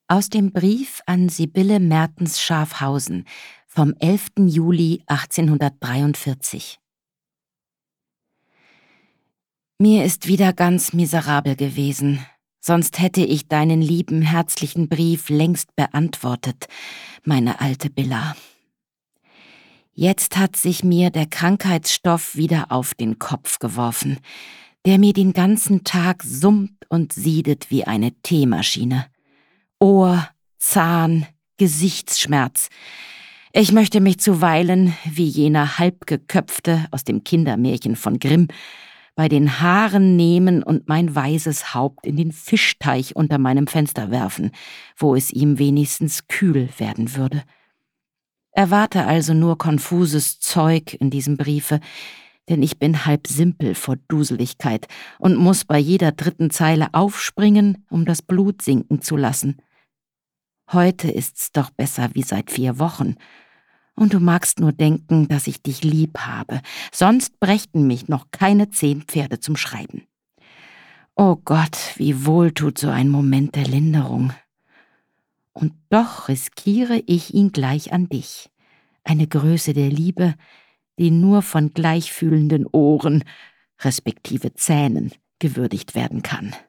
Aus dem Brief an Sibylle Mertens-Schafhausen vom 11. Juli 1843. Mir ist wieder ganz miserabel gewesen, sonst hätte ich deinen lieben, herzlichen Brief längst beantwortet, meine alte Billa. Jetzt hat sich mir der Krankheitsstoff wieder auf den Kopf geworfen, der mir den ganzen Tag summt und siedet wie eine Teemaschine. Ohr, Zahn, Gesichtsschmerz. Ich möchte mich zuweilen, wie jener Halbgeköpfte aus dem Kindermärchen von Grimm, bei den Haaren nehmen und mein weißes Haupt in den Fischteich unter meinem Fenster werfen, wo es ihm wenigstens kühl werden würde. Erwarte also nur konfuses Zeug in diesem Briefe, denn ich bin halb simpel vor Duseligkeit und muss bei jeder dritten Zeile aufspringen, um das Blut sinken zu lassen. Heute ist's doch besser wie seit 4 Wochen. Und du magst nur denken, dass ich dich lieb habe, sonst brächten mich noch keine 10 Pferde zum Schreiben. Oh Gott, wie wohl tut so ein Moment der Linderung. Und doch riskiere ich ihn gleich an dich, eine Größe der Liebe, die nur von gleichfühlenden Ohren, respektive Zähnen, gewürdigt werden kann.